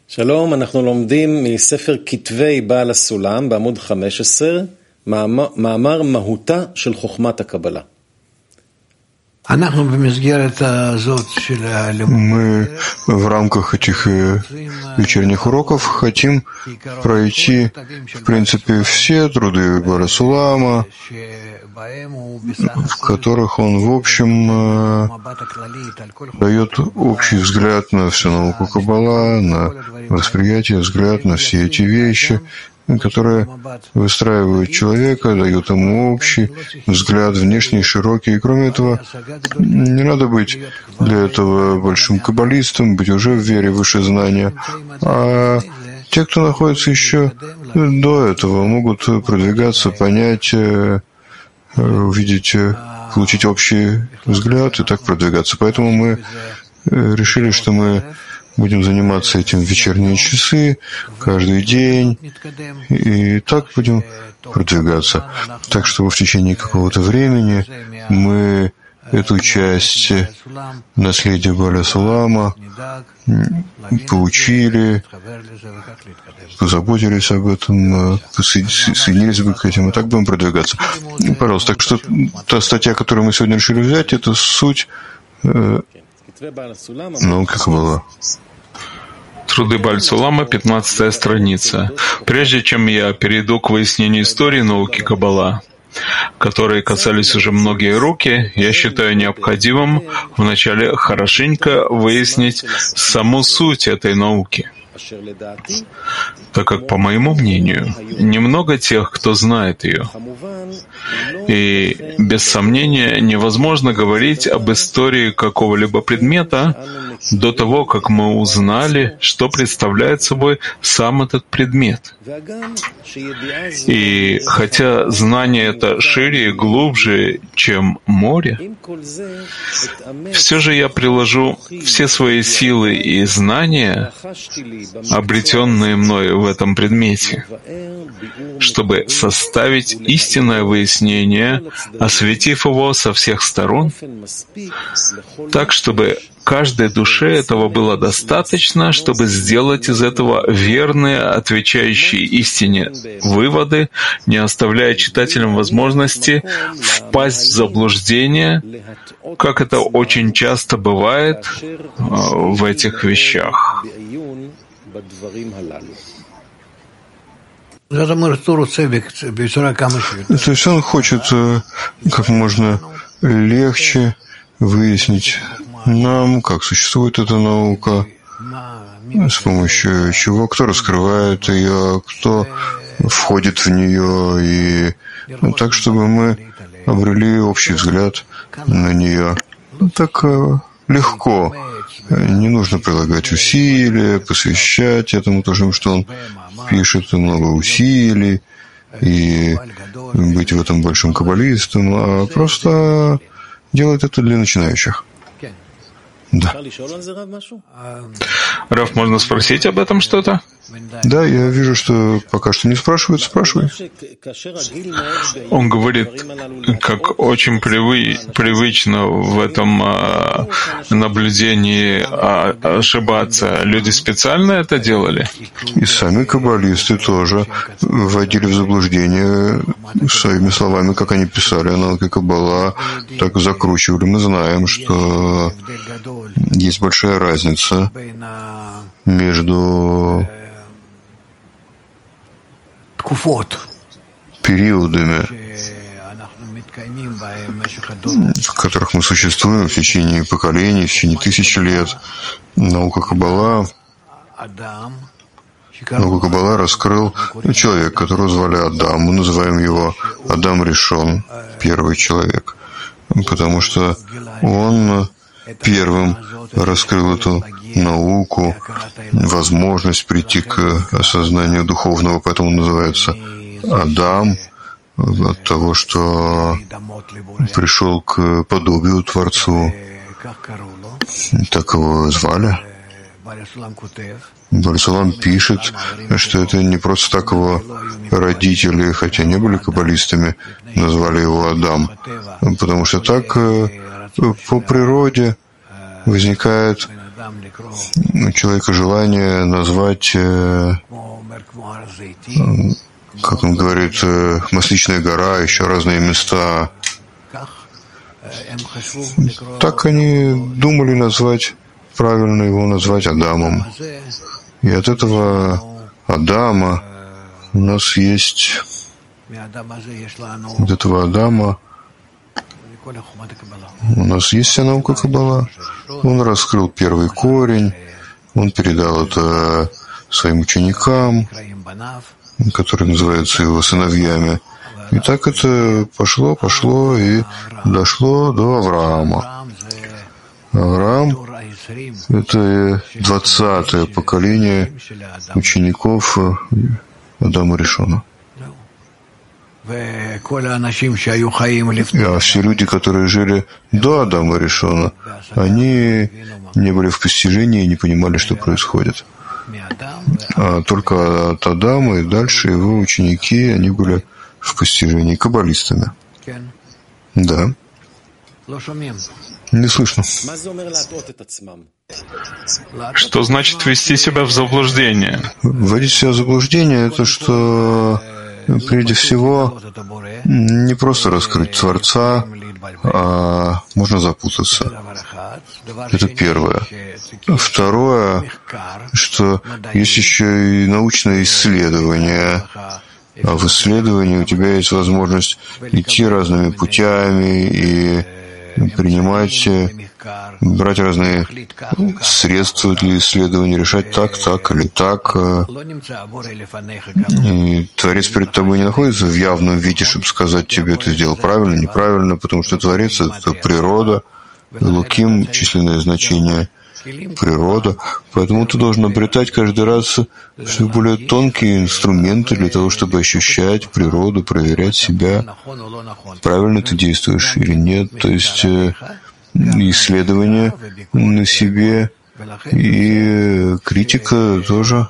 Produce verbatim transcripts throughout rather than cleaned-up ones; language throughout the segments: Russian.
שלום, אנחנו לומדים מספר כתבי בעל הסולם בעמוד חמש עשרה, מאמר מהותה של חוכמת הקבלה. Мы в рамках этих вечерних уроков хотим пройти, в принципе, все труды Бааля Сулама, в которых он, в общем, дает общий взгляд на всю науку Каббала, на восприятие, взгляд на все эти вещи, которые выстраивают человека, дают ему общий взгляд, внешний, широкий. И кроме этого, не надо быть для этого большим каббалистом, быть уже в вере выше знания. А те, кто находится еще до этого, могут продвигаться, понять, увидеть, получить общий взгляд и так продвигаться. Поэтому мы решили, что мы будем заниматься этим в вечерние часы, каждый день, и так будем продвигаться. Так что в течение какого-то времени мы эту часть наследия Бааля Сулама поучили, позаботились об этом, соединились бы к этим, и так будем продвигаться. Пожалуйста, так что та статья, которую мы сегодня решили взять, это суть э, науки Каббала. Труды Бааля Сулама, пятнадцатая страница. Прежде чем я перейду к выяснению истории науки Каббала, которые касались уже многие руки, я считаю необходимым вначале хорошенько выяснить саму суть этой науки, так как, по моему мнению, немного тех, кто знает ее. И, без сомнения, невозможно говорить об истории какого-либо предмета до того, как мы узнали, что представляет собой сам этот предмет. И хотя знание это шире и глубже, чем море, все же я приложу все свои силы и знания, обретенные мною в этом предмете, чтобы составить истинное выяснение, осветив его со всех сторон, так, чтобы каждой душе этого было достаточно, чтобы сделать из этого верные, отвечающие истине выводы, не оставляя читателям возможности впасть в заблуждение, как это очень часто бывает в этих вещах. То есть он хочет как можно легче выяснить нам, как существует эта наука, с помощью чего, кто раскрывает ее, кто входит в нее, и ну, так, чтобы мы обрели общий взгляд на нее. Так легко. Не нужно прилагать усилия, посвящать этому то, что он пишет, много усилий, и быть в этом большим каббалистом, а просто делать это для начинающих. Да. Рав, можно спросить об этом что-то? Да, я вижу, что пока что не спрашивают, спрашивай. Он говорит, как очень привы, привычно в этом а, наблюдении а, ошибаться. Люди специально это делали? И сами каббалисты тоже вводили в заблуждение своими словами, как они писали о науке Каббала, так закручивали. Мы знаем, что есть большая разница между периодами, в которых мы существуем в течение поколений, в течение тысячи лет. Наука Каббала, науку Каббала раскрыл человек, которого звали Адам. Мы называем его Адам Ришон, первый человек, потому что он первым раскрыл эту науку, возможность прийти к осознанию духовного, поэтому называется Адам, от того, что пришел к подобию Творцу. Так его звали. Бааля Сулам пишет, что это не просто так его родители, хотя не были каббалистами, назвали его Адам, потому что так по природе возникает у человека желание назвать, как он говорит, Масличная гора, еще разные места. Так они думали назвать, правильно его назвать Адамом. И от этого Адама у нас есть, от этого Адама у нас есть вся наука Каббала. Он раскрыл первый корень, он передал это своим ученикам, которые называются его сыновьями. И так это пошло, пошло и дошло до Авраама. Авраам — это двадцатое поколение учеников Адама Ришона. А все люди, которые жили до Адама Ришона, они не были в постижении и не понимали, что происходит. А только от Адама и дальше его ученики, они были в постижении каббалистами. Да. Не слышно. Что значит ввести себя в заблуждение? Вводить себя в заблуждение — это что, прежде всего, не просто раскрыть Творца, а можно запутаться. Это первое. Второе, что есть еще и научное исследование. А в исследовании у тебя есть возможность идти разными путями и принимать, брать разные средства для исследования, решать так, так или так. И Творец перед тобой не находится в явном виде, чтобы сказать тебе, ты сделал правильно, неправильно, потому что Творец — это природа, Элоким — численное значение, природа. Поэтому ты должен обретать каждый раз все более тонкие инструменты для того, чтобы ощущать природу, проверять себя, правильно ты действуешь или нет. То есть исследование на себе и критика тоже.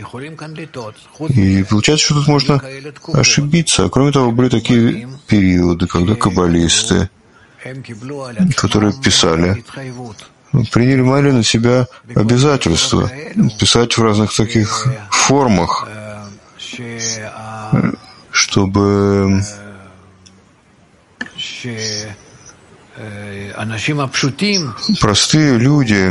И получается, что тут можно ошибиться. А кроме того, были такие периоды, когда каббалисты, которые писали, принимали на себя обязательства писать в разных таких формах, чтобы простые люди,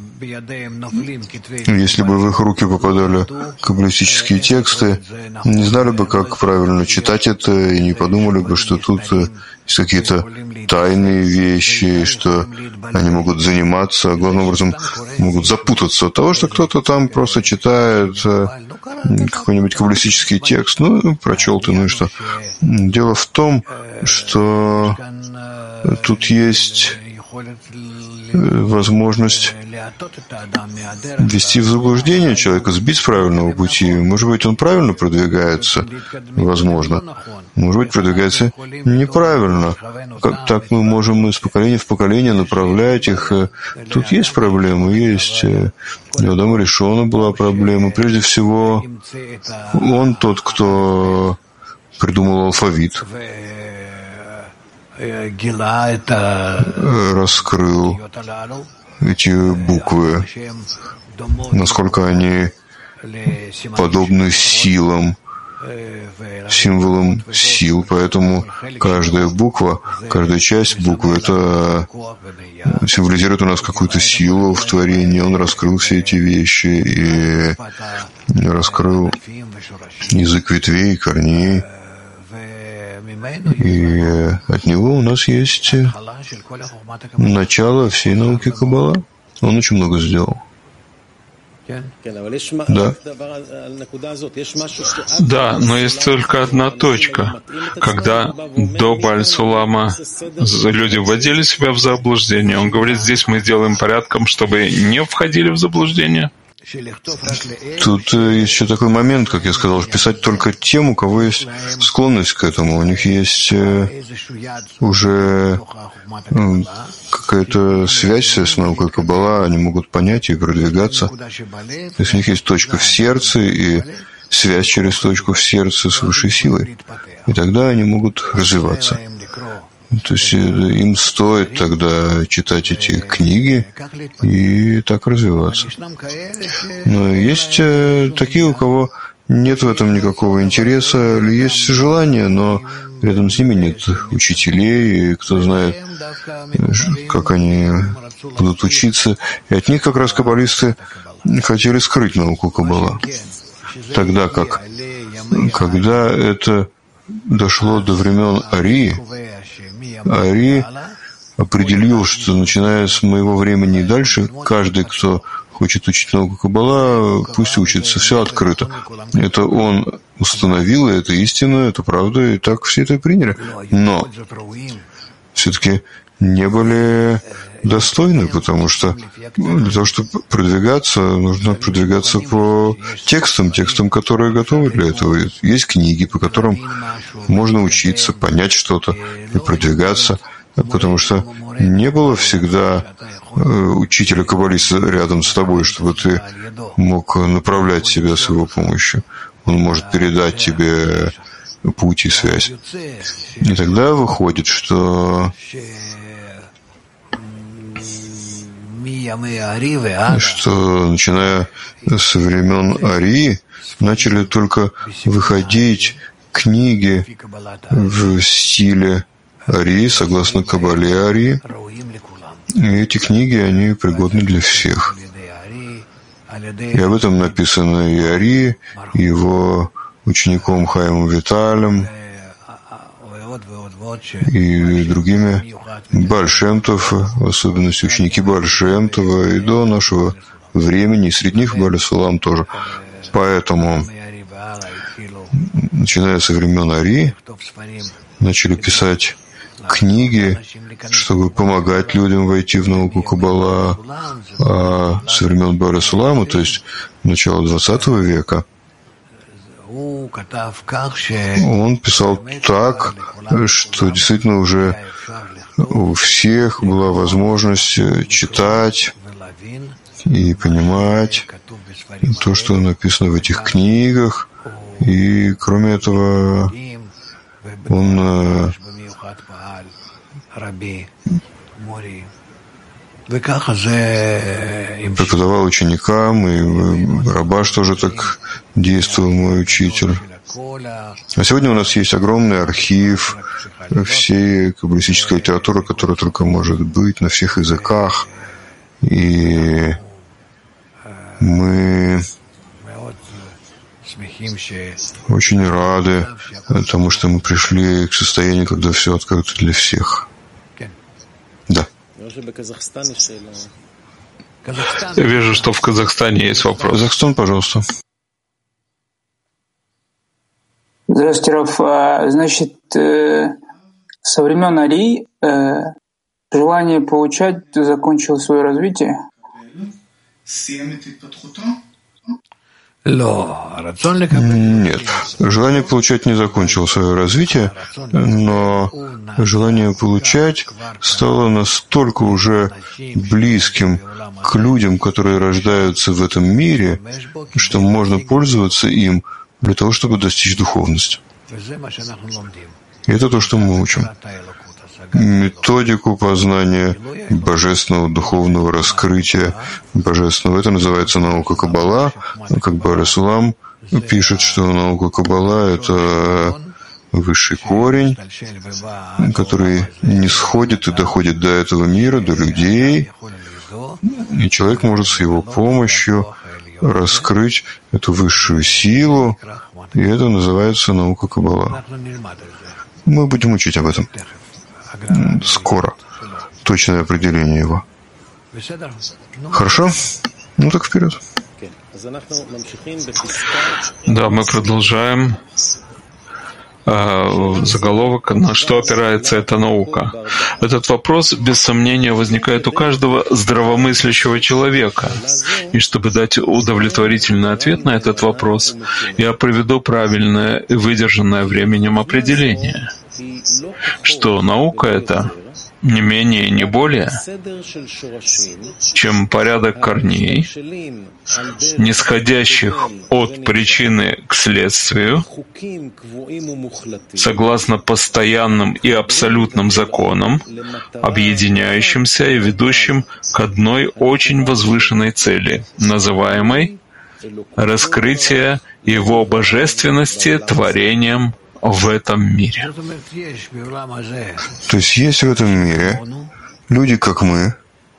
если бы в их руки попадали каббалистические тексты, не знали бы, как правильно читать это, и не подумали бы, что тут есть какие-то тайные вещи, что они могут заниматься, а главным образом могут запутаться от того, что кто-то там просто читает какой-нибудь каббалистический текст. Ну, прочел ты, ну и что? Дело в том, что тут есть возможность ввести в заблуждение человека, сбить с правильного пути. Может быть, он правильно продвигается, возможно. Может быть, продвигается неправильно. Как так мы можем из поколения в поколение направлять их? Тут есть проблемы, есть. У Адама Ришона была проблема. Прежде всего, он тот, кто придумал алфавит, раскрыл эти буквы, насколько они подобны силам, символам сил. Поэтому каждая буква, каждая часть буквы — это символизирует у нас какую-то силу в творении. Он раскрыл все эти вещи и раскрыл язык ветвей, корней. И от него у нас есть начало всей науки Каббала. Он очень много сделал. Да. Да, но есть только одна точка. Когда до Бааль-Сулама люди вводили себя в заблуждение, он говорит, здесь мы сделаем порядком, чтобы не входили в заблуждение. Тут есть еще такой момент, как я сказал, писать только тем, у кого есть склонность к этому. У них есть уже какая-то связь с наукой Каббала, они могут понять и продвигаться. То есть у них есть точка в сердце и связь через точку в сердце с высшей силой. И тогда они могут развиваться. То есть им стоит тогда читать эти книги и так развиваться. Но есть такие, у кого нет в этом никакого интереса, или есть желание, но рядом с ними нет учителей, и кто знает, как они будут учиться. И от них как раз каббалисты хотели скрыть науку Каббала. Тогда как, когда это дошло до времен Арии, Ари определил, что начиная с моего времени и дальше, каждый, кто хочет учить науку Каббала, пусть учится, все открыто. Это он установил, и это истина, это правда, и так все это приняли. Но все-таки не были достойны, потому что для того, чтобы продвигаться, нужно продвигаться по текстам, текстам, которые готовы для этого. Есть книги, по которым можно учиться, понять что-то и продвигаться, потому что не было всегда учителя-каббалиста рядом с тобой, чтобы ты мог направлять себя с его помощью. Он может передать тебе путь и связь. И тогда выходит, что что, начиная со времен Арии, начали только выходить книги в стиле Арии, согласно Каббале Арии. И эти книги, они пригодны для всех. И об этом написано и Арии, и его учеником Хаимом Виталем, и другими Бааль Шем Тов, в особенности ученики Бааль Шем Това, и до нашего времени, и среди них Бааль Сулам тоже. Поэтому, начиная со времен Арии, начали писать книги, чтобы помогать людям войти в науку Каббала, а со времен Бааля Сулама, то есть начала двадцатого века, он писал так, что действительно уже у всех была возможность читать и понимать то, что написано в этих книгах. И кроме этого, он преподавал ученикам, и Рабаш тоже так действовал, мой учитель. А сегодня у нас есть огромный архив всей каббалистической литературы, которая только может быть на всех языках. И мы очень рады тому, что мы пришли к состоянию, когда все открыто для всех. Да. Я вижу, что в Казахстане есть вопрос. Казахстан, пожалуйста. Здравствуйте, Раф. Значит, со времен Арии желание получать закончило свое развитие? Нет, желание получать не закончило свое развитие, но желание получать стало настолько уже близким к людям, которые рождаются в этом мире, что можно пользоваться им для того, чтобы достичь духовности. И это то, что мы учим. Методику познания божественного духовного раскрытия божественного. Это называется наука Каббала. Как Бааль Сулам пишет, что наука Каббала — это высший корень, который не сходит и доходит до этого мира, до людей. И человек может с его помощью раскрыть эту высшую силу, и это называется наука Каббала. Мы будем учить об этом скоро. Точное определение его. Хорошо? Ну так вперед. Да, мы продолжаем. Заголовок, на что опирается эта наука. Этот вопрос, без сомнения, возникает у каждого здравомыслящего человека. И чтобы дать удовлетворительный ответ на этот вопрос, я приведу правильное и выдержанное временем определение, что наука эта не менее и не более, чем порядок корней, нисходящих от причины к следствию, согласно постоянным и абсолютным законам, объединяющимся и ведущим к одной очень возвышенной цели, называемой раскрытие Его божественности творением в этом мире. То есть есть в этом мире люди, как мы,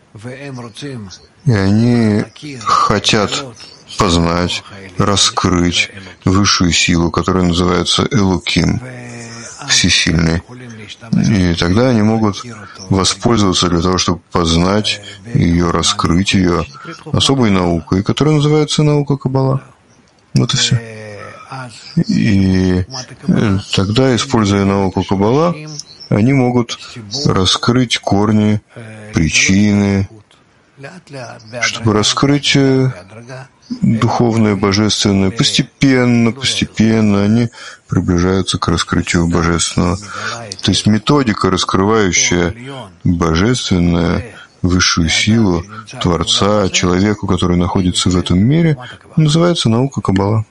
и они хотят познать, раскрыть высшую силу, которая называется Элоким, всесильный. И тогда они могут воспользоваться для того, чтобы познать ее, раскрыть ее особой наукой, которая называется наука Каббала. Вот и все. И тогда, используя науку Каббала, они могут раскрыть корни, причины, чтобы раскрыть духовное, божественное. Постепенно, постепенно они приближаются к раскрытию божественного. То есть методика, раскрывающая божественное, высшую силу Творца, человеку, который находится в этом мире, называется наука Каббала.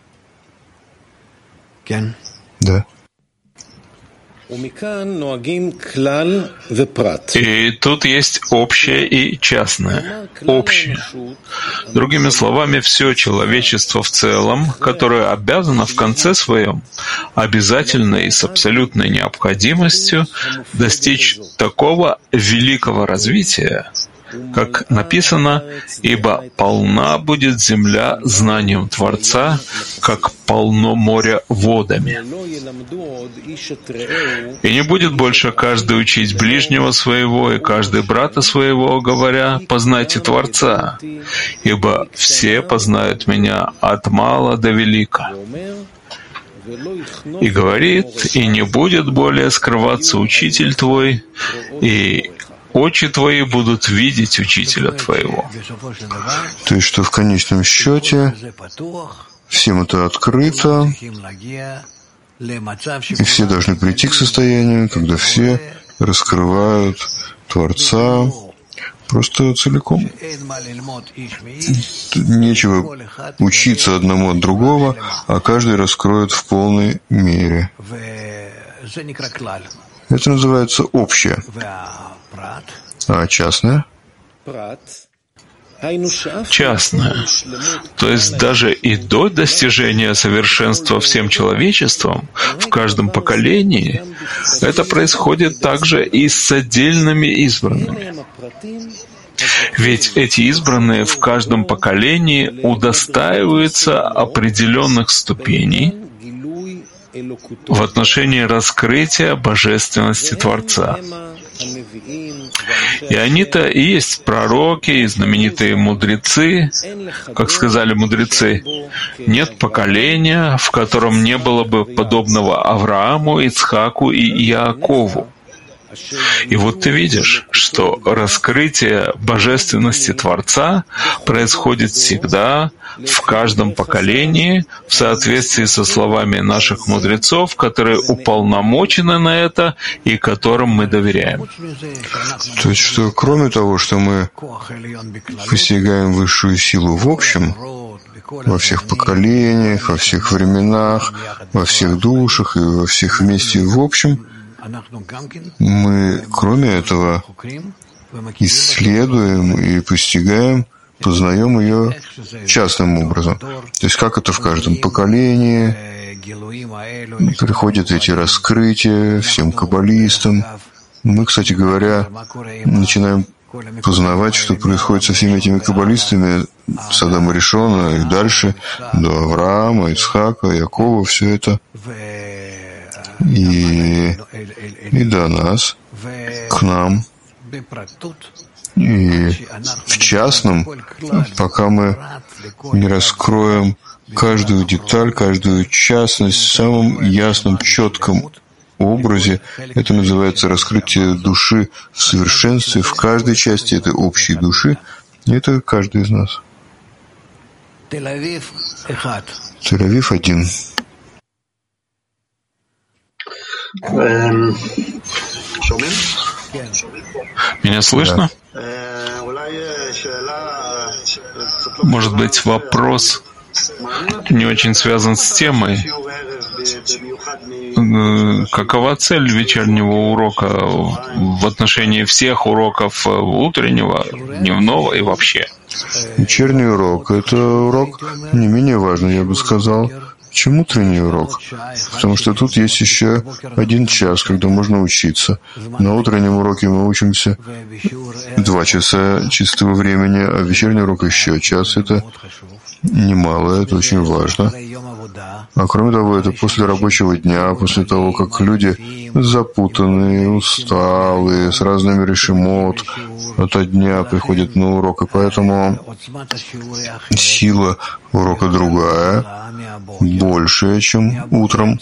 Да. И тут есть общее и частное. Общее. Другими словами, все человечество в целом, которое обязано в конце своем обязательно и с абсолютной необходимостью достичь такого великого развития, как написано, «Ибо полна будет земля знанием Творца, как полно моря водами». И не будет больше каждый учить ближнего своего и каждый брата своего, говоря, «Познайте Творца, ибо все познают Меня от мала до велика». И говорит, «И не будет более скрываться учитель твой, и очи твои будут видеть учителя твоего». То есть, что в конечном счете всем это открыто, и все должны прийти к состоянию, когда все раскрывают Творца просто целиком. Нечего учиться одному от другого, а каждый раскроет в полной мере. Это называется общее. А частное? Частное. То есть даже и до достижения совершенства всем человечеством в каждом поколении это происходит также и с отдельными избранными. Ведь эти избранные в каждом поколении удостаиваются определенных ступеней в отношении раскрытия божественности Творца. И они-то и есть пророки, и знаменитые мудрецы. Как сказали мудрецы, нет поколения, в котором не было бы подобного Аврааму, Ицхаку и Иакову. И вот ты видишь, что раскрытие божественности Творца происходит всегда, в каждом поколении, в соответствии со словами наших мудрецов, которые уполномочены на это и которым мы доверяем. То есть, что кроме того, что мы постигаем высшую силу в общем, во всех поколениях, во всех временах, во всех душах и во всех вместе в общем, мы, кроме этого, исследуем и постигаем, познаем ее частным образом. То есть как это в каждом поколении приходят эти раскрытия всем каббалистам. Мы, кстати говоря, начинаем познавать, что происходит со всеми этими каббалистами, с Адама Ришона и дальше, до Авраама, Ицхака, Якова, все это. И, и до нас, к нам. И в частном, пока мы не раскроем каждую деталь, каждую частность в самом ясном, четком образе, это называется раскрытие души в совершенстве в каждой части этой общей души. И это каждый из нас. Тель-Авив один. שומעים? Меня слышно? Может быть, вопрос не очень связан с темой. Какова цель вечернего урока в отношении всех уроков утреннего, дневного и вообще? Вечерний урок — это урок не менее важный, я бы сказал, чем утренний урок. Потому что тут есть еще один час, когда можно учиться. На утреннем уроке мы учимся два часа чистого времени, а вечерний урок еще час. Это немало, это очень важно. А кроме того, это после рабочего дня, после того, как люди запутанные, усталые, с разными решимот от дня приходят на урок, и поэтому сила урока другая, большая, чем утром.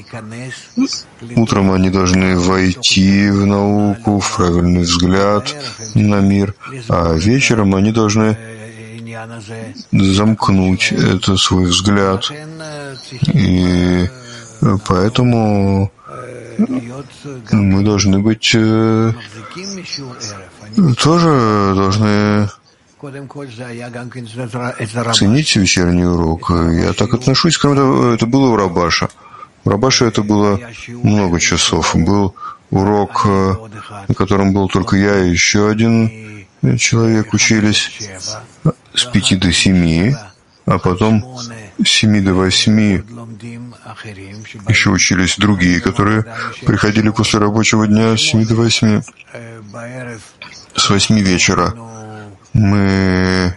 Утром они должны войти в науку, в правильный взгляд на мир, а вечером они должны замкнуть это свой взгляд. И поэтому мы должны быть тоже должны ценить вечерний урок. Я так отношусь. Кроме того, это было у Рабаша. У Рабаша это было много часов. Был урок, на котором был только я и еще один человек учились с пяти до семи, а потом с семи до восьми еще учились другие, которые приходили после рабочего дня с семи до восьми. С восьми вечера мы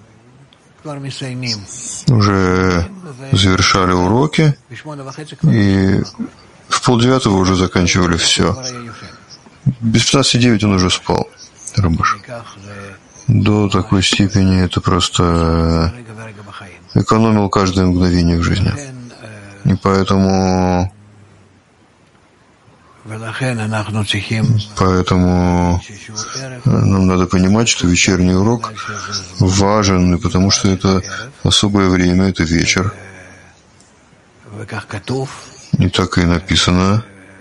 уже завершали уроки, и в полдевятого уже заканчивали все. Без пятнадцати девять он уже спал, Рабаш. До такой степени это просто экономил каждое мгновение в жизни. И поэтому Поэтому нам надо понимать, что вечерний урок важен, потому что это особое время, это вечер. И так и написано.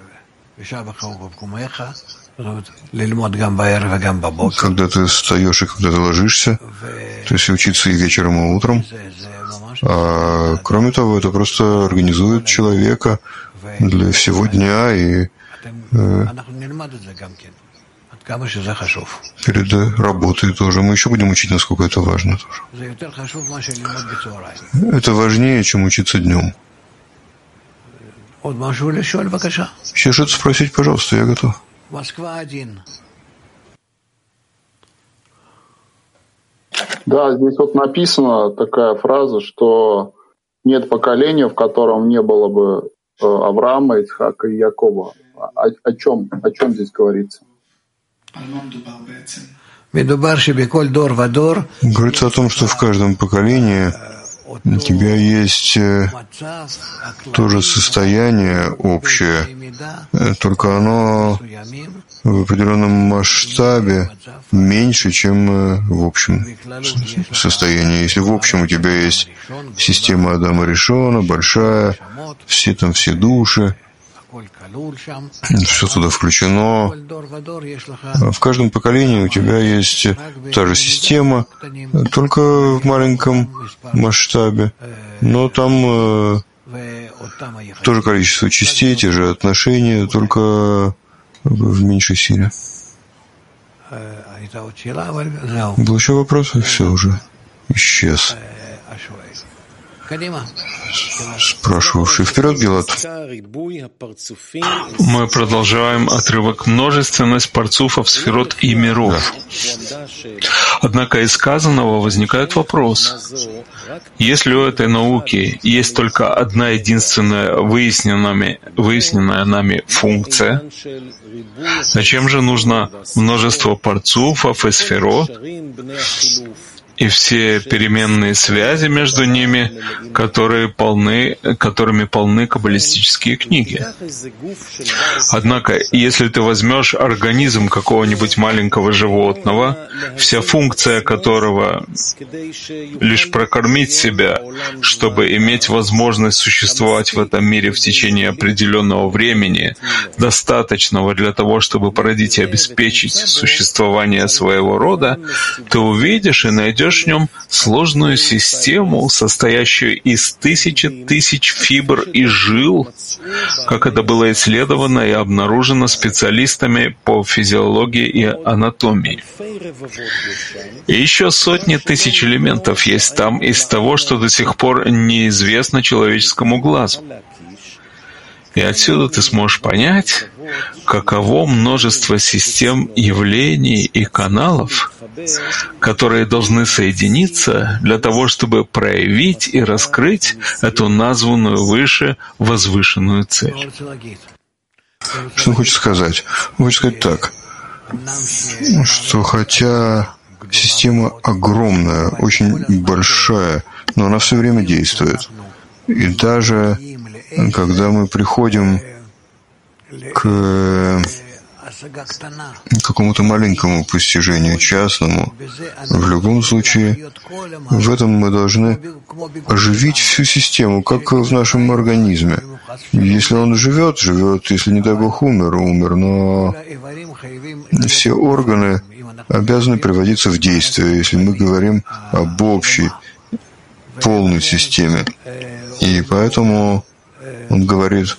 Когда ты встаешь и когда ты ложишься, то есть учиться и вечером, и утром. А кроме того, это просто организует человека для всего дня и э, перед работой тоже. Мы еще будем учить, насколько это важно тоже. Это важнее, чем учиться днем. Еще что-то спросить, пожалуйста, я готов. Да, здесь вот написана такая фраза, что нет поколения, в котором не было бы Авраама, Ицхака и Якова. О, о чем, о чем здесь говорится? Говорится о том, что в каждом поколении у тебя есть то же состояние общее, только оно в определенном масштабе меньше, чем в общем состоянии. Если в общем у тебя есть система Адама Ришона, большая, все там все души, все туда включено. В каждом поколении у тебя есть та же система, только в маленьком масштабе, но там э, тоже количество частей, те же отношения, только в меньшей силе. Был еще вопрос? Все уже исчез. Спрашивавший вперед, Гилад. Мы продолжаем отрывок «Множественность парцуфов, сферот и миров». Да. Однако из сказанного возникает вопрос. Если у этой науки есть только одна единственная выясненная, выясненная нами функция, зачем же нужно множество парцуфов и сферот? и все переменные связи между ними, которые полны, которыми полны каббалистические книги. Однако, если ты возьмешь организм какого-нибудь маленького животного, вся функция которого лишь прокормить себя, чтобы иметь возможность существовать в этом мире в течение определенного времени, достаточного для того, чтобы породить и обеспечить существование своего рода, ты увидишь и найдешь в нем сложную систему, состоящую из тысячи тысяч фибр и жил, как это было исследовано и обнаружено специалистами по физиологии и анатомии. И еще сотни тысяч элементов есть там из того, что до сих пор неизвестно человеческому глазу. И отсюда ты сможешь понять, каково множество систем явлений и каналов, которые должны соединиться для того, чтобы проявить и раскрыть эту названную выше возвышенную цель. Что он хочет сказать? Он хочет сказать так, что хотя система огромная, очень большая, но она все время действует. И даже когда мы приходим к какому-то маленькому постижению, частному, в любом случае, в этом мы должны оживить всю систему, как в нашем организме. Если он живет, живет, если, не дай Бог, умер, умер, но все органы обязаны приводиться в действие, если мы говорим об общей, полной системе. И поэтому он говорит,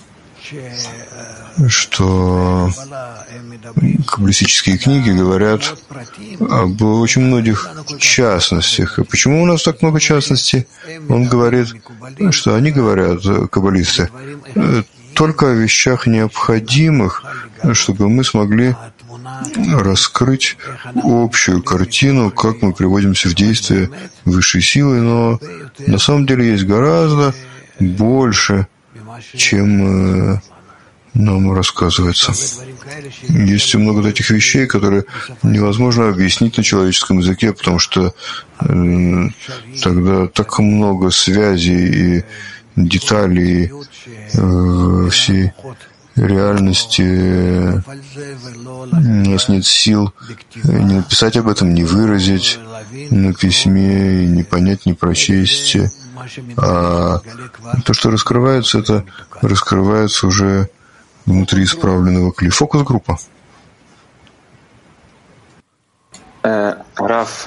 что каббалистические книги говорят об очень многих частностях. И почему у нас так много частностей? Он говорит, что они говорят, каббалисты, только о вещах необходимых, чтобы мы смогли раскрыть общую картину, как мы приводимся в действие высшей силы, но на самом деле есть гораздо больше, чем нам рассказывается. Есть много таких вещей, которые невозможно объяснить на человеческом языке, потому что э, тогда так много связей и деталей э, всей реальности. У нас нет сил не написать об этом, не выразить на письме, не понять, не прочесть. А то, что раскрывается, это раскрывается уже внутри исправленного кли. Фокус-группа. Раф,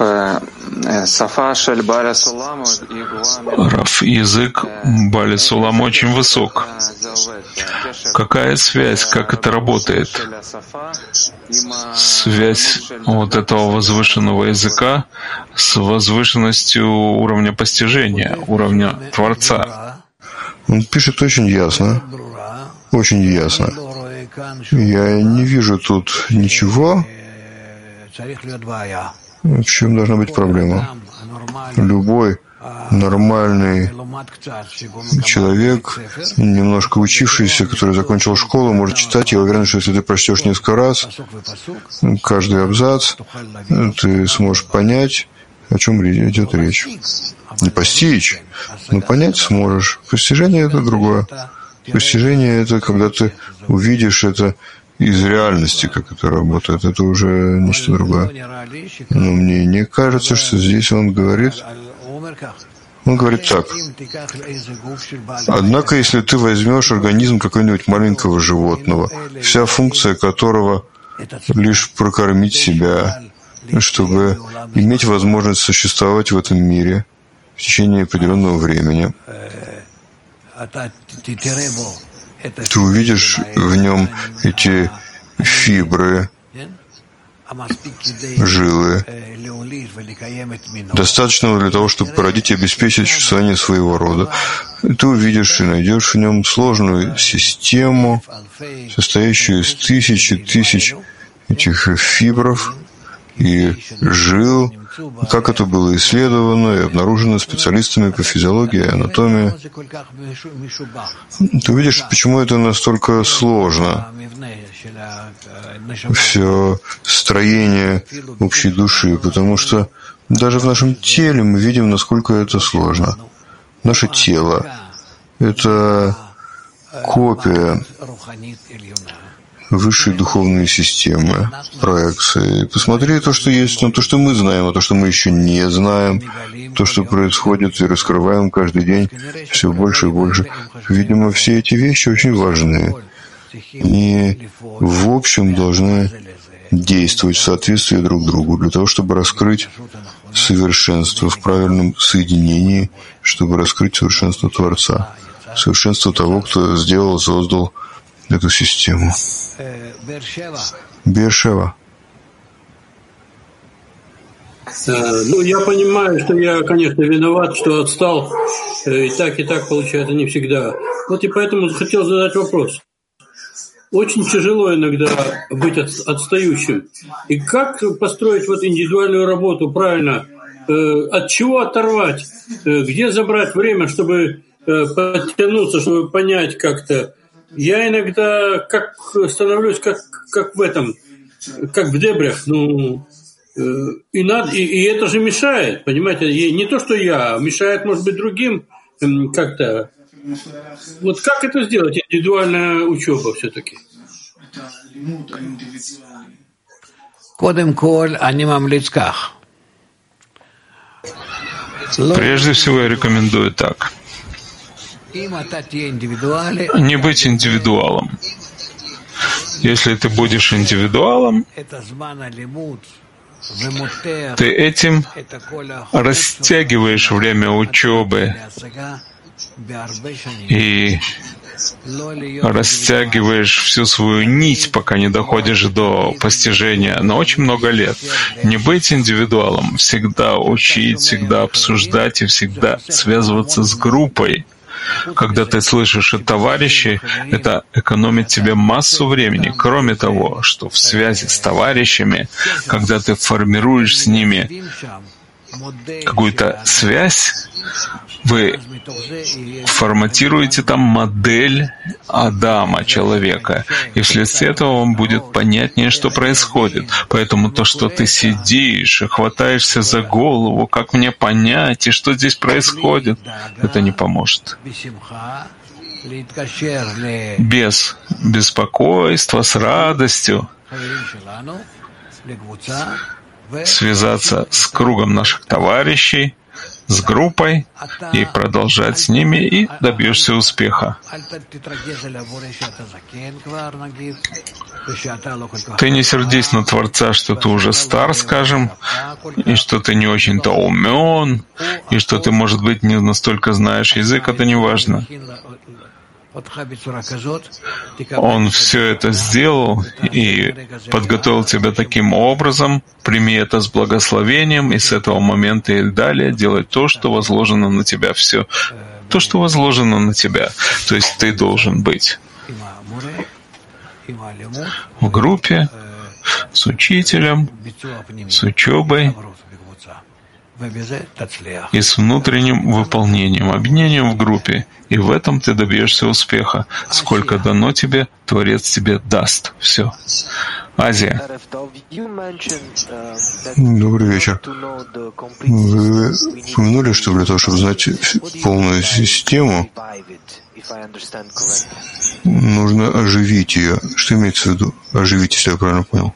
язык Бали Сулам очень высок. Какая связь, как это работает? Связь вот этого возвышенного языка с возвышенностью уровня постижения, уровня Творца. Он пишет очень ясно, очень ясно. Я не вижу тут ничего, в чем должна быть проблема. Любой нормальный человек, немножко учившийся, который закончил школу, может читать. Я уверен, что если ты прочтешь несколько раз каждый абзац, ты сможешь понять, о чем идет речь. Не постичь, но понять сможешь. Постижение — это другое. Постижение — это когда ты увидишь это из реальности, как это работает. Это уже нечто другое. Но мне не кажется, что здесь он говорит... Он говорит так. Однако, если ты возьмешь организм какого-нибудь маленького животного, вся функция которого лишь прокормить себя, чтобы иметь возможность существовать в этом мире в течение определенного времени, ты увидишь в нем эти фибры, жилы, достаточного для того, чтобы породить и обеспечить существование своего рода. Ты увидишь и найдешь в нем сложную систему, состоящую из тысячи тысяч этих фибров и жил, как это было исследовано и обнаружено специалистами по физиологии и анатомии. Ты увидишь, почему это настолько сложно. Все строение общей души, потому что Даже в нашем теле мы видим, насколько это сложно. Наше тело — это копия высшей духовной системы, проекции. Посмотри то, что есть, на то, что мы знаем, а то, что мы еще не знаем, то, что происходит, и раскрываем каждый день все больше и больше. Видимо, все эти вещи очень важны. И в общем должны действовать в соответствии друг другу, для того, чтобы раскрыть совершенство в правильном соединении, чтобы раскрыть совершенство Творца, совершенство того, кто сделал, создал эту систему. Беэр-Шева. Ну, я понимаю, что я, конечно, виноват, что отстал. И так, и так получается не всегда. Вот и поэтому хотел задать вопрос. Очень тяжело иногда быть отстающим. И как построить вот индивидуальную работу правильно? От чего оторвать? Где забрать время, чтобы подтянуться, чтобы понять как-то? Я иногда как становлюсь как, как в этом, как в дебрях. Ну, и, надо, и, и это же мешает, понимаете? И не то, что я, мешает, может быть, другим как-то. Вот как это сделать, индивидуальная учеба все-таки? Прежде всего, я рекомендую так. Не быть индивидуалом. Если ты будешь индивидуалом, ты этим растягиваешь время учебы и растягиваешь всю свою нить, пока не доходишь до постижения на очень много лет. Не быть индивидуалом, всегда учить, всегда обсуждать и всегда связываться с группой. Когда ты слышишь от товарищей, это экономит тебе массу времени. Кроме того, что в связи с товарищами, когда ты формируешь с ними какую-то связь, вы форматируете там модель Адама, человека, и вследствие этого вам будет понятнее, что происходит. Поэтому то, что ты сидишь и хватаешься за голову, как мне понять, и что здесь происходит, это не поможет. Без беспокойства, с радостью связаться с кругом наших товарищей, с группой и продолжать с ними, и добьешься успеха. Ты не сердись на Творца, что ты уже стар, скажем, и что ты не очень-то умен, и что ты, может быть, не настолько знаешь язык, это не важно. Он все это сделал и подготовил тебя таким образом. Прими это с благословением, и с этого момента и далее делай то, что возложено на тебя. Все то, что возложено на тебя. То есть ты должен быть в группе, с учителем, с учебой и с внутренним выполнением, объединением в группе. И в этом ты добьешься успеха. Сколько дано тебе, Творец тебе даст. Все. Азия. Добрый вечер. Вы упомянули, что для того, чтобы знать полную систему, нужно оживить ее. Что имеется в виду? Оживить, если я правильно понял.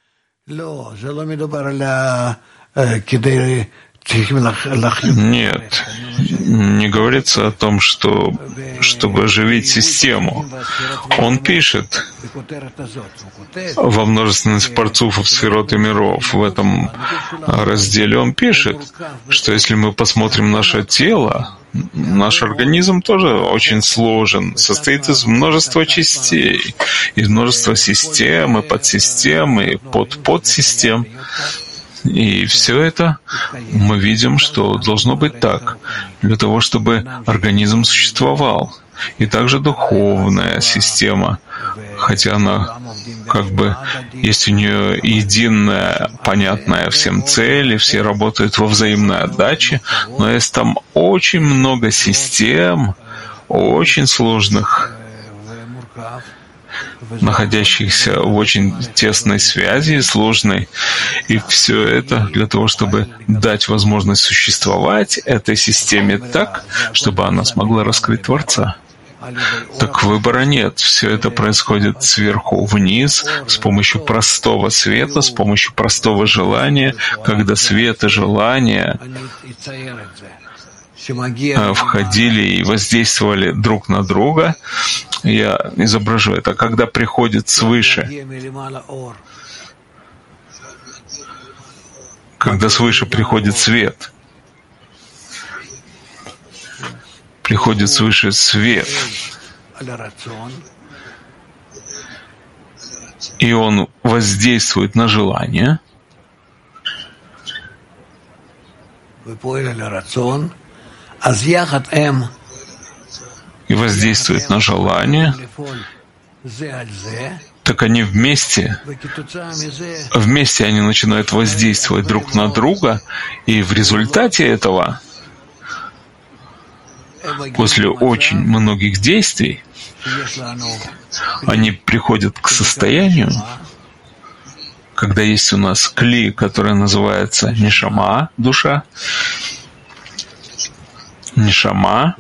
Нет, не говорится о том, что чтобы оживить систему. Он пишет во множественность парцуфов, сферот и миров. В этом разделе он пишет, что если мы посмотрим наше тело, наш организм тоже очень сложен, состоит из множества частей, из множества систем и подсистем и подподсистем. И все это мы видим, что должно быть так, для того, чтобы организм существовал. И также духовная система, хотя она как бы есть у нее единая, понятная всем цель, и все работают во взаимной отдаче, но есть там очень много систем, очень сложных находящихся в очень тесной связи и сложной. И все это для того, чтобы дать возможность существовать этой системе так, чтобы она смогла раскрыть Творца. Так выбора нет. Все это происходит сверху вниз, с помощью простого света, с помощью простого желания, когда свет и желание входили и воздействовали друг на друга. Я изображу это. Когда приходит свыше, когда свыше приходит свет, приходит свыше свет, и он воздействует на желание, и воздействует на желание, так они вместе, вместе они начинают воздействовать друг на друга, и в результате этого, после очень многих действий, они приходят к состоянию, когда есть у нас кли, который называется нишама, душа, нишама,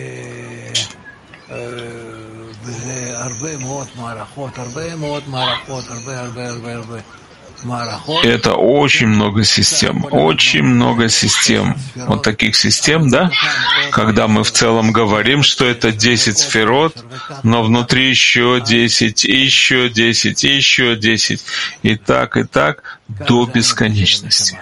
это очень много систем, очень много систем. Вот таких систем, да? Когда мы в целом говорим, что это десять сферот, но внутри еще десять, еще десять, еще десять. И так, и так до бесконечности.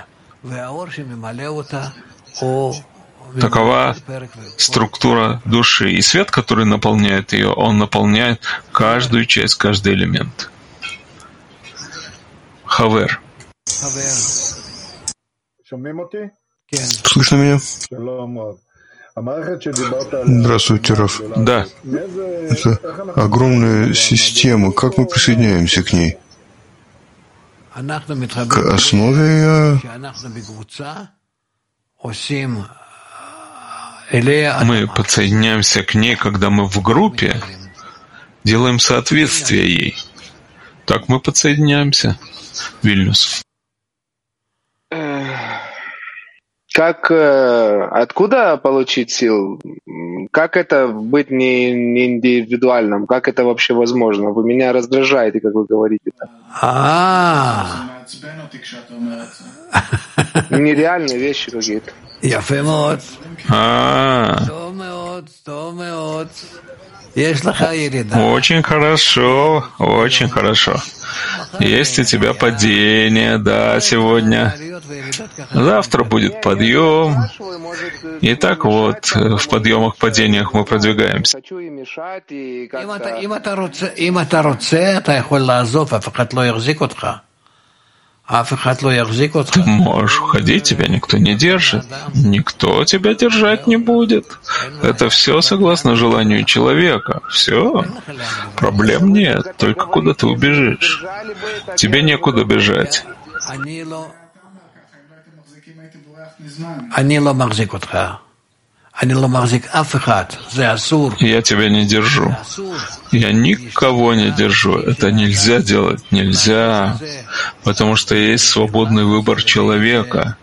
Такова структура души. И свет, который наполняет ее, он наполняет каждую часть, каждый элемент. Хавер. Слышно меня? Здравствуйте, Раф. Да. Это огромная система. Как мы присоединяемся к ней? К основе мы подсоединяемся к ней, когда мы в группе делаем соответствие ей. Так мы подсоединяемся. Вильнюс. Как, откуда получить сил? Как это быть не, не индивидуальным? Как это вообще возможно? Вы меня раздражаете, как вы говорите. А. Нереальные вещи какие-то. А. Очень хорошо, очень хорошо. Есть у тебя падение, да, сегодня. Завтра будет подъем. И так вот, в подъемах, падениях мы продвигаемся. Ты можешь уходить, тебя никто не держит. Никто тебя держать не будет. Это все согласно желанию человека. Все. Проблем нет. Только куда ты убежишь? Тебе некуда бежать. Я тебя не держу. Я никого не держу. Это нельзя делать. Нельзя. Потому что есть свободный выбор человека.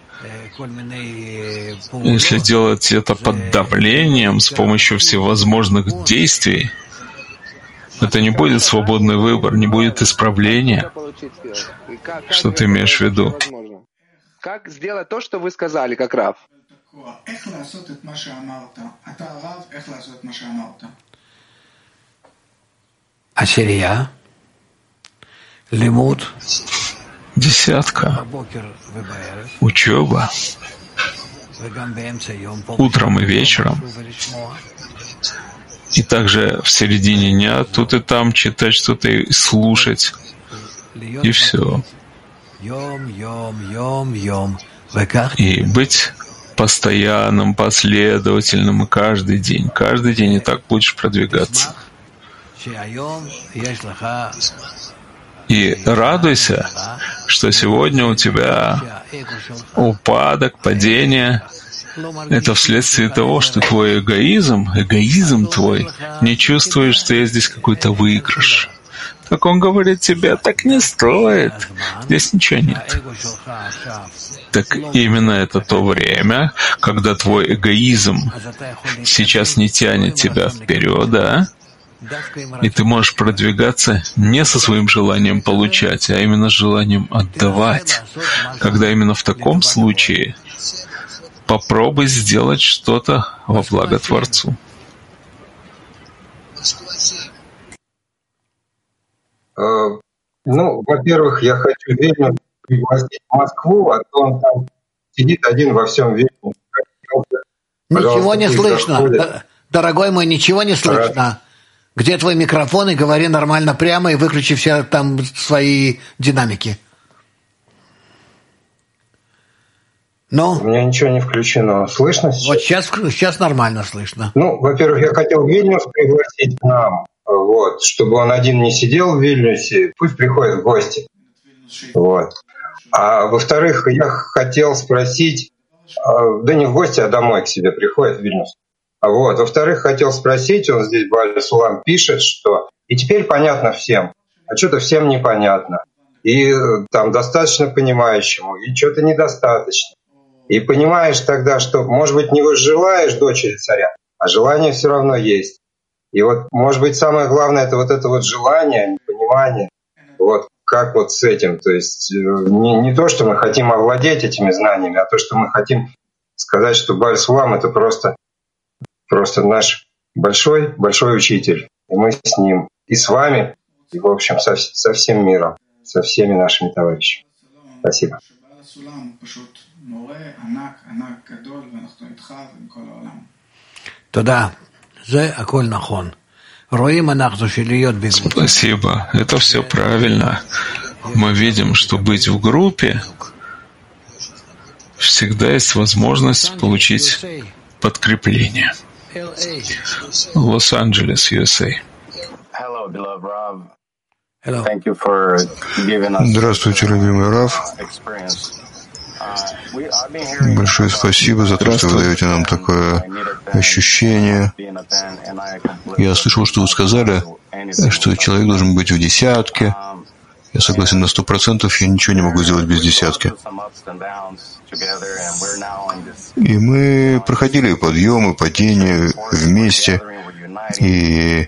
Если делать это под давлением, с помощью всевозможных действий, это не будет свободный выбор, не будет исправления. Что ты имеешь в виду? Как сделать то, что вы сказали, как Рав? Аширия, лимуд, десятка, учеба, утром и вечером, и также в середине дня тут и там читать что-то и слушать, и все. И быть постоянным, последовательным, и каждый день. Каждый день и так будешь продвигаться. И радуйся, что сегодня у тебя упадок, падение. Это вследствие того, что твой эгоизм, эгоизм твой, не чувствует, что есть здесь какой-то выигрыш. Так он говорит тебе, так не стоит, здесь ничего нет. Так именно это то время, когда твой эгоизм сейчас не тянет тебя вперед, да? И ты можешь продвигаться не со своим желанием получать, а именно с желанием отдавать. Когда именно в таком случае попробуй сделать что-то во благо Творцу. Ну, во-первых, я хочу Вильнюс пригласить в Москву, а то он там сидит один во всем Вильнюсе. Ничего не слышно. Дорогой мой, ничего не слышно. Где твой микрофон? И говори нормально прямо и выключи все там свои динамики. Ну? У меня ничего не включено. Слышно сейчас? Вот сейчас, сейчас нормально слышно. Ну, во-первых, я хотел Вильнюс пригласить к нам, вот, чтобы он один не сидел в Вильнюсе, пусть приходит в гости. Вот. А во-вторых, я хотел спросить, да не в гости, а домой к себе приходит в Вильнюс. Вот. Во-вторых, хотел спросить, он здесь, Бааль Сулам, пишет, что и теперь понятно всем, а что-то всем непонятно. И там достаточно понимающему, и что-то недостаточно. И понимаешь тогда, что, может быть, не возжелаешь дочери царя, а желание все равно есть. И вот, может быть, самое главное — это вот это вот желание, понимание, вот как вот с этим. То есть не, не то, что мы хотим овладеть этими знаниями, а то, что мы хотим сказать, что Бааль Сулам — это просто Просто наш большой, большой учитель. И мы с ним, и с вами, и, в общем, со, со всем миром, со всеми нашими товарищами. Спасибо. Спасибо. Это все правильно. Мы видим, что быть в группе всегда есть возможность получить подкрепление. Лос-Анджелес, ю эс эй. Здравствуйте, любимый Рав. Большое спасибо за то, что вы даете нам такое ощущение. Я слышал, что вы сказали, что человек должен быть в десятке. Я согласен на сто процентов, я ничего не могу сделать без десятки. И мы проходили подъемы, падения вместе. И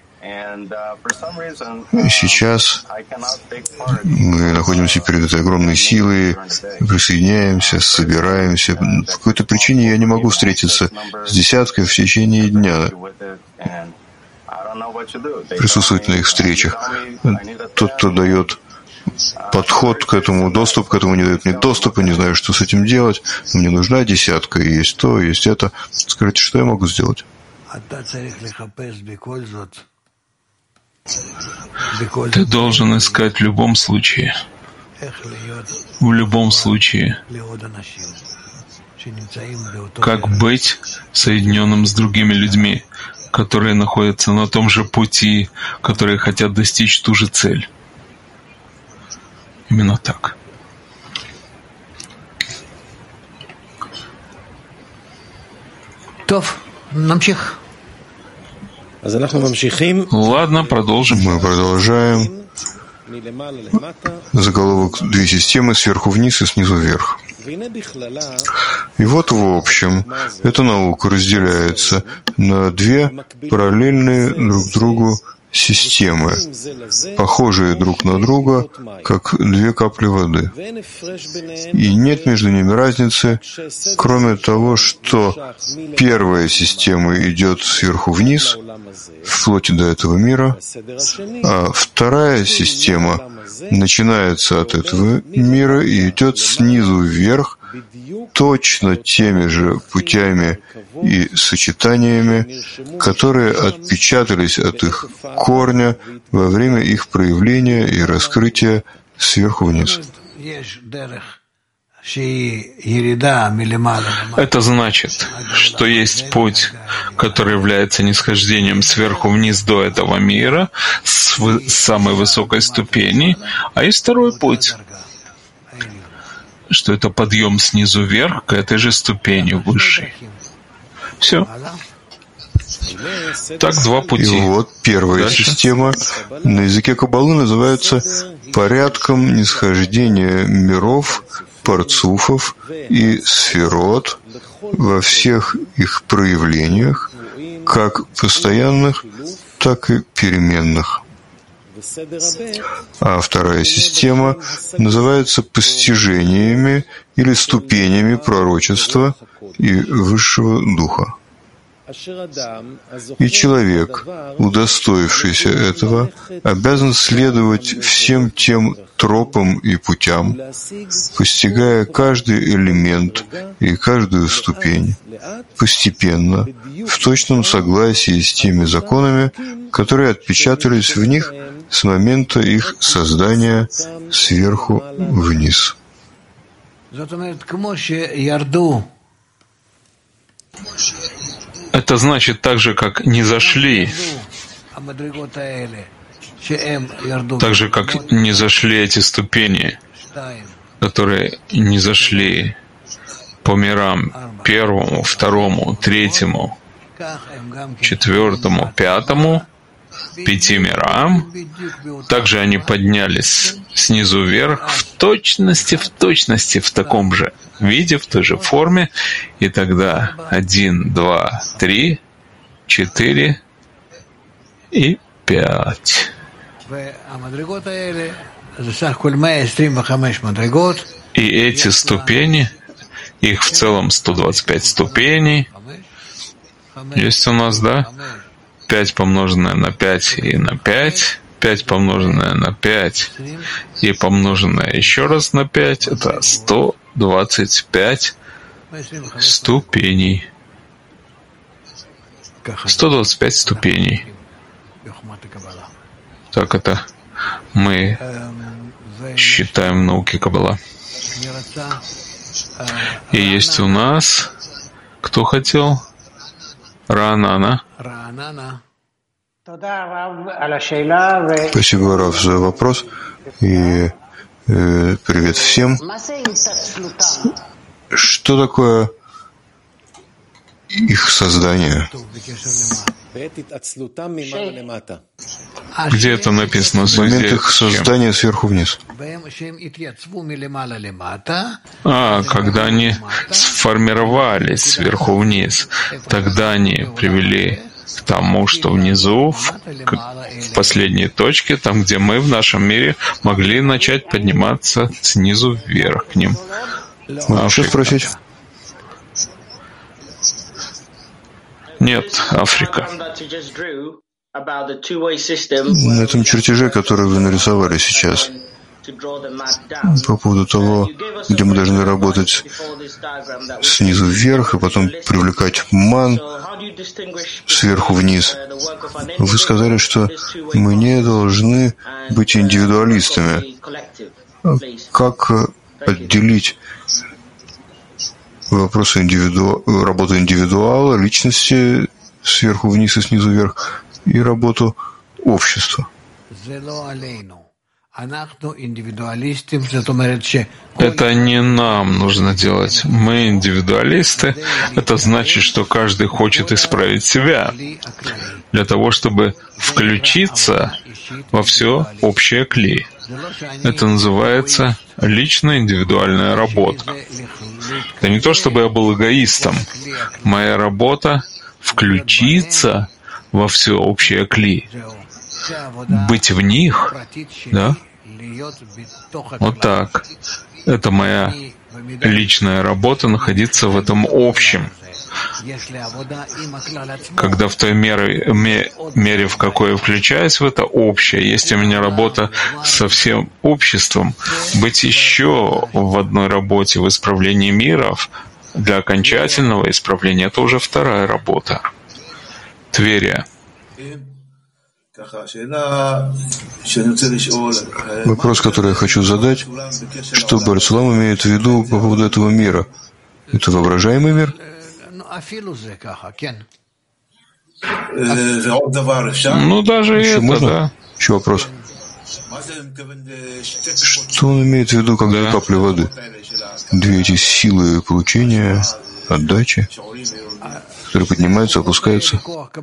сейчас мы находимся перед этой огромной силой, присоединяемся, собираемся. По какой-то причине я не могу встретиться с десяткой в течение дня, присутствовать на их встречах. Тот, кто дает подход к этому, доступ к этому не дает мне доступа, не знаю, что с этим делать. Мне нужна десятка, и есть то, есть это. Скажите, что я могу сделать? Ты должен искать в любом случае. В любом случае. Как быть соединенным с другими людьми, которые находятся на том же пути, которые хотят достичь ту же цель. Именно так. Тов, намчих. Ладно, продолжим. Мы продолжаем. Заголовок две системы, сверху вниз и снизу вверх. И вот, в общем, эта наука разделяется на две параллельные друг другу системы, похожие друг на друга, как две капли воды. И нет между ними разницы, кроме того, что первая система идет сверху вниз, вплоть до этого мира, а вторая система начинается от этого мира и идет снизу вверх, точно теми же путями и сочетаниями, которые отпечатались от их корня во время их проявления и раскрытия сверху вниз. Это значит, что есть путь, который является нисхождением сверху вниз до этого мира, с вы- самой высокой ступени, а есть второй путь, что это подъем снизу вверх к этой же ступени высшей. Все. Так, два пути. И вот первая Дальше. система на языке Каббалы называется порядком нисхождения миров, парцуфов и сферот во всех их проявлениях, как постоянных, так и переменных. А вторая система называется постижениями или ступенями пророчества и высшего духа. И человек, удостоившийся этого, обязан следовать всем тем тропам и путям, постигая каждый элемент и каждую ступень, постепенно, в точном согласии с теми законами, которые отпечатались в них с момента их создания сверху вниз. Это значит так же, как не зашли, так же, как не зашли эти ступени, которые не зашли по мирам первому, второму, третьему, четвертому, пятому, пяти мирам. Также они поднялись снизу вверх в точности, в точности, в таком же виде, в той же форме. И тогда один, два, три, четыре и пять. И эти ступени, их в целом сто двадцать пять ступеней, есть у нас, да? пять помноженное на пять и на пять, пять помноженное на пять и помноженное еще раз на пять, это сто двадцать пять ступеней. сто двадцать пять ступеней. Так это мы считаем в науке Каббала. И есть у нас, кто хотел? Раанана. Спасибо, Рав, за вопрос. И э, привет всем. Что такое их создание? Где это написано? В момент их создания сверху вниз. А, когда они сформировались сверху вниз, тогда они привели к тому, что внизу, в, в последней точке, там, где мы в нашем мире могли начать подниматься снизу вверх к ним. Можно еще спросить? Нет, Африка. На этом чертеже, который вы нарисовали сейчас, по поводу того, где мы должны работать снизу вверх и потом привлекать ман сверху вниз. Вы сказали, что мы не должны быть индивидуалистами. Как отделить вопросы индивиду... работы индивидуала, личности сверху вниз и снизу вверх, и работу общества? Это не нам нужно делать. Мы индивидуалисты. Это значит, что каждый хочет исправить себя для того, чтобы включиться во все общее кли. Это называется личная индивидуальная работа. Это не то, чтобы я был эгоистом. Моя работа — включиться во все общее кли. Быть в них, да? Вот так. Это моя личная работа — находиться в этом общем. Когда в той мере, мере, в какой я включаюсь в это общее, есть у меня работа со всем обществом, быть еще в одной работе в исправлении миров для окончательного исправления — это уже вторая работа. Тверия. Вопрос, который я хочу задать, что Бар-Цулам имеет в виду по поводу этого мира? Это воображаемый мир? Ну, даже Еще это, можно? да. Еще вопрос. Что он имеет в виду, как две капли воды? Две эти силы получения, отдачи? которые поднимаются, опускаются.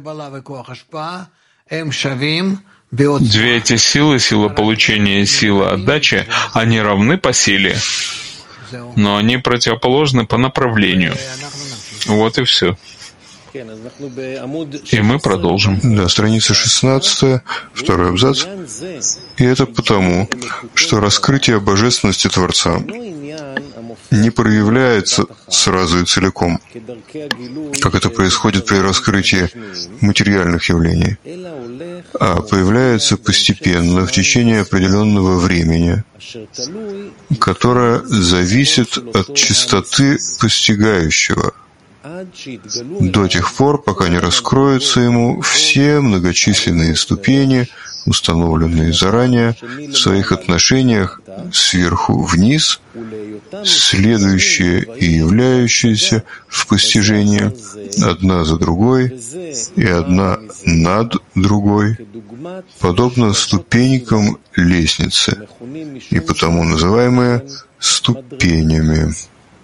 Две эти силы, сила получения и сила отдачи, они равны по силе, но они противоположны по направлению. Вот и все. И мы продолжим. Да, страница шестнадцатая, второй абзац. И это потому, что раскрытие божественности Творца не проявляется сразу и целиком, как это происходит при раскрытии материальных явлений, а появляется постепенно в течение определенного времени, которое зависит от чистоты постигающего, до тех пор, пока не раскроются ему все многочисленные ступени, установленные заранее в своих отношениях сверху вниз, следующие и являющиеся в постижении одна за другой и одна над другой, подобно ступенькам лестницы, и потому называемые ступенями.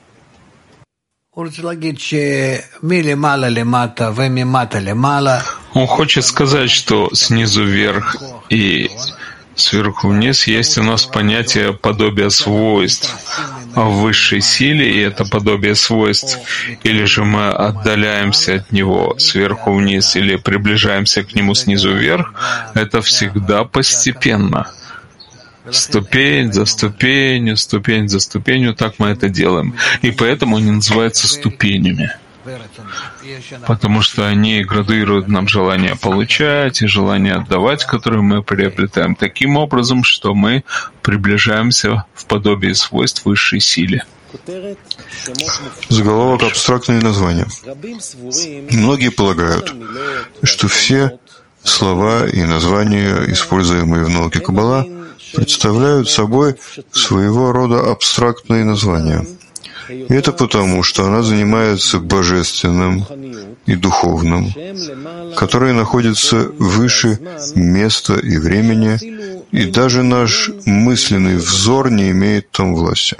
Он хочет сказать, что снизу вверх и сверху вниз есть у нас понятие подобия свойств в высшей силе, и это подобие свойств, или же мы отдаляемся от него сверху вниз, или приближаемся к нему снизу вверх, это всегда постепенно. Ступень за ступенью, ступень за ступенью, так мы это делаем. И поэтому они называются ступенями. Потому что они градуируют нам желание получать и желание отдавать, которое мы приобретаем таким образом, что мы приближаемся в подобие свойств высшей силе. Заголовок «Абстрактные названия». Многие полагают, что все слова и названия, используемые в науке Каббала, представляют собой своего рода абстрактные названия. И это потому, что она занимается божественным и духовным, которые находятся выше места и времени, и даже наш мысленный взор не имеет там власти.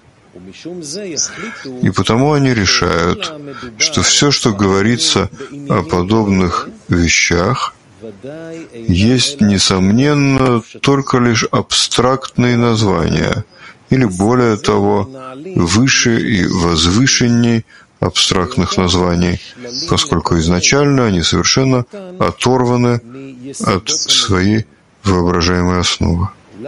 И потому они решают, что все, что говорится о подобных вещах, есть, несомненно, только лишь абстрактные названия, или, более того, выше и возвышенней абстрактных названий, поскольку изначально они совершенно оторваны от своей воображаемой основы.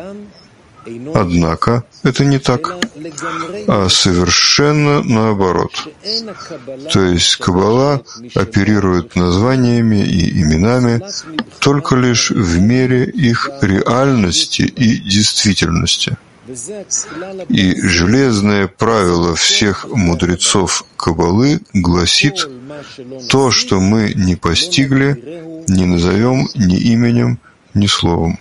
Однако это не так, а совершенно наоборот. То есть Каббала оперирует названиями и именами только лишь в мере их реальности и действительности. И железное правило всех мудрецов Каббалы гласит: то, что мы не постигли, не назовем ни именем, ни словом.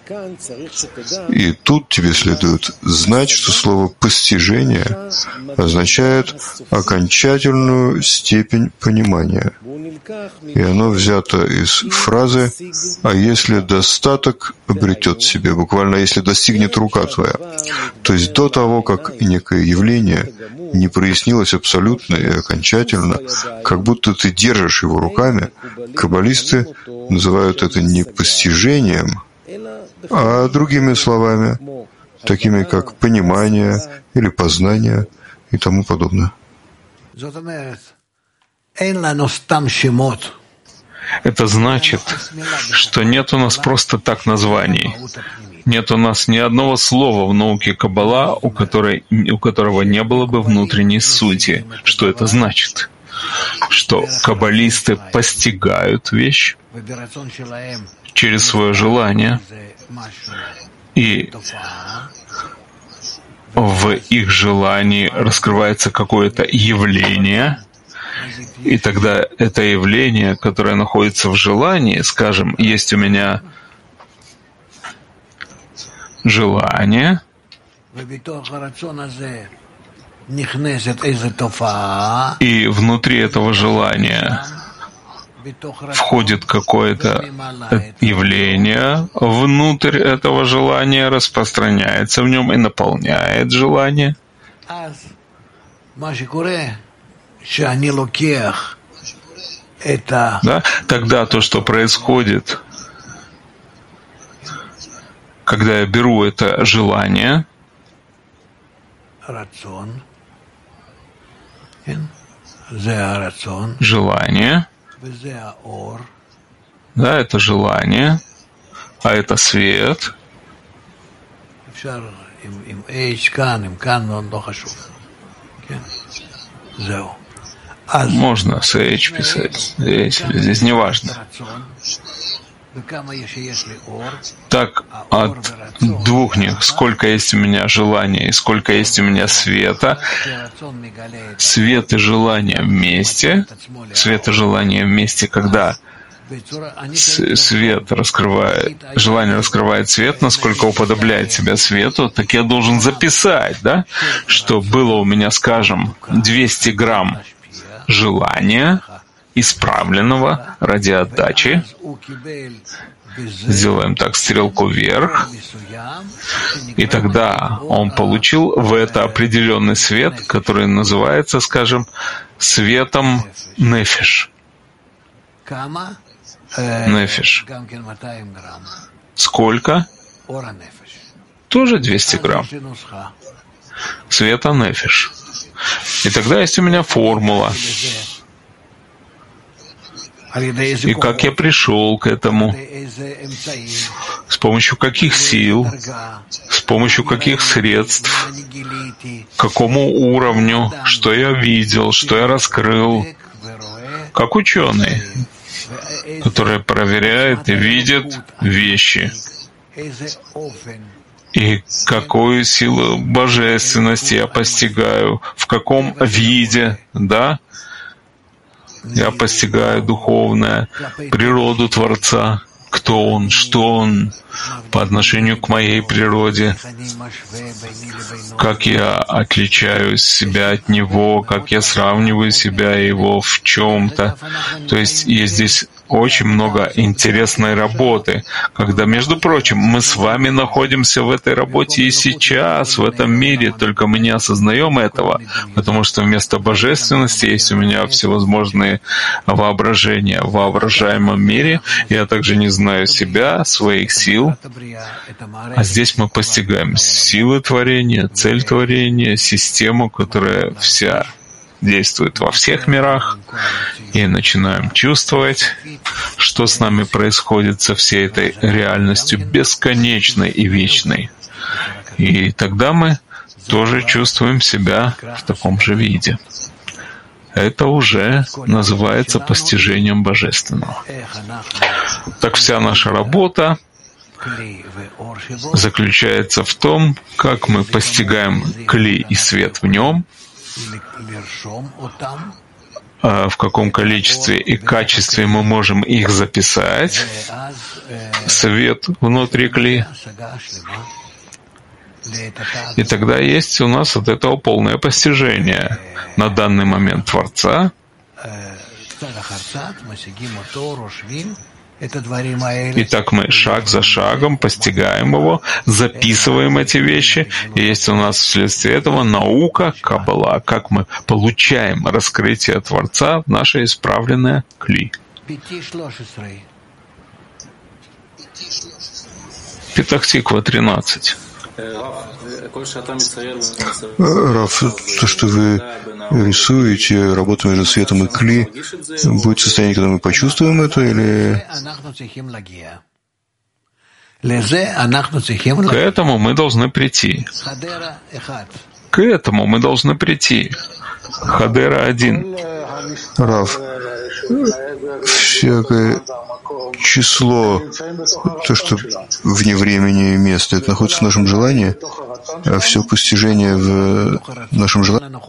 И тут тебе следует знать, что слово «постижение» означает окончательную степень понимания. И оно взято из фразы «а если достаток обретет себе», буквально «если достигнет рука твоя». То есть до того, как некое явление не прояснилось абсолютно и окончательно, как будто ты держишь его руками, каббалисты называют это не постижением, а другими словами, такими как понимание или познание и тому подобное. Это значит, что нет у нас просто так названий. Нет у нас ни одного слова в науке Каббала, у, которой, у которого не было бы внутренней сути. Что это значит? Что каббалисты постигают вещь через свое желание, и в их желании раскрывается какое-то явление, и тогда это явление, которое находится в желании, скажем, есть у меня желание, и внутри этого желания входит какое-то явление, внутрь этого желания распространяется в нем и наполняет желание. да, тогда то, что происходит, когда я беру это желание, желание, да, это желание, а это свет. Можно с H писать, здесь или здесь, неважно. Так, от двух них, сколько есть у меня желания и сколько есть у меня света, свет и желание вместе, свет и желание вместе, когда свет раскрывает, желание раскрывает свет, насколько уподобляет себя свету, так я должен записать, да, что было у меня, скажем, двести грамм желания, исправленного ради отдачи. Сделаем так стрелку вверх, и тогда он получил в это определенный свет, который называется, скажем, светом нефиш. Нефиш. Сколько? Тоже двести грамм. Света нефиш. И тогда есть у меня формула. И как я пришел к этому? С помощью каких сил? С помощью каких средств? К какому уровню? Что я видел? Что я раскрыл? Как ученый, который проверяет и видит вещи. И какую силу божественности я постигаю, в каком виде, да? Я постигаю духовное, природу Творца, кто Он, что Он по отношению к моей природе, как я отличаю себя от Него, как я сравниваю себя и Его в чем-то. То есть есть здесь очень много интересной работы, когда, между прочим, мы с вами находимся в этой работе и сейчас, в этом мире, только мы не осознаем этого, потому что вместо божественности есть у меня всевозможные воображения. В воображаемом мире я также не знаю себя, своих сил, а здесь мы постигаем силы творения, цель творения, систему, которая вся действует во всех мирах, и начинаем чувствовать, что с нами происходит со всей этой реальностью бесконечной и вечной. И тогда мы тоже чувствуем себя в таком же виде. Это уже называется постижением Божественного. Так вся наша работа заключается в том, как мы постигаем кли и свет в нем, в каком количестве и качестве мы можем их записать, свет внутри кли. И тогда есть у нас от этого полное постижение на данный момент Творца. И так мы шаг за шагом постигаем его, записываем эти вещи, и есть у нас вследствие этого наука, каббала, как мы получаем раскрытие Творца в наше исправленное кли. Петах-Тиква тринадцать. Рав, то, что вы рисуете, работа между светом и кли, будет состояние, когда мы почувствуем это, или... К этому мы должны прийти. К этому мы должны прийти. Хадера один. Рав, всякое число, то, что вне времени и места, это находится в нашем желании, а все постижение в нашем желании.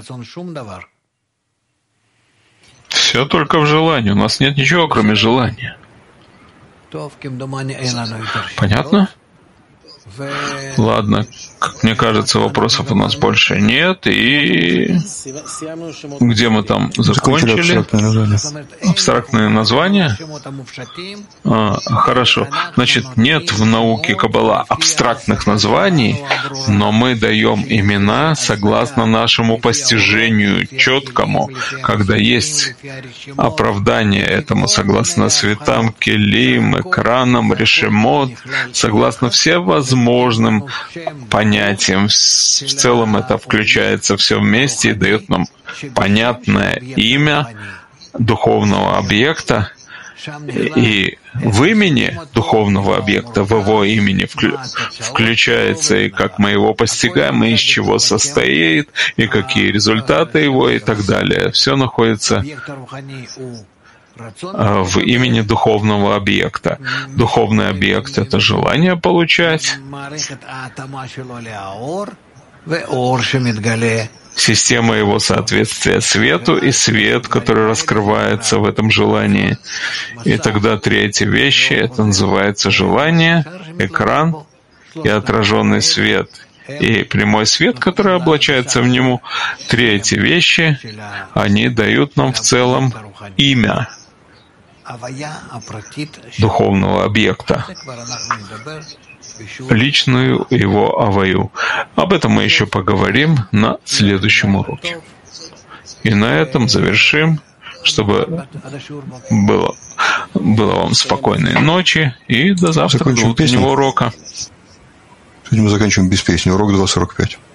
Все только в желании. У нас нет ничего, кроме желания. Понятно? Ладно, как мне кажется, вопросов у нас больше нет. И где мы там закончили? Абстрактные названия? А, хорошо. Значит, нет в науке Каббала абстрактных названий, но мы даем имена согласно нашему постижению четкому, когда есть оправдание этому, согласно светам, келим, экранам, решемот, согласно всем возможным понятиям. В целом это включается все вместе и дает нам понятное имя духовного объекта. И в имени духовного объекта, в его имени включается и как мы его постигаем, и из чего состоит, и какие результаты его, и так далее. Все находится в имени духовного объекта. Духовный объект — это желание получать. Система его соответствия свету и свет, который раскрывается в этом желании. И тогда третья вещь — это называется желание, экран и отраженный свет. И прямой свет, который облачается в него. Третьи вещи, они дают нам в целом имя духовного объекта, личную его аваю. Об этом мы еще поговорим на следующем уроке. И на этом завершим, чтобы было, было вам спокойной ночи и до завтра, до утреннего урока. Сегодня мы заканчиваем без песни. Урок два сорок пять.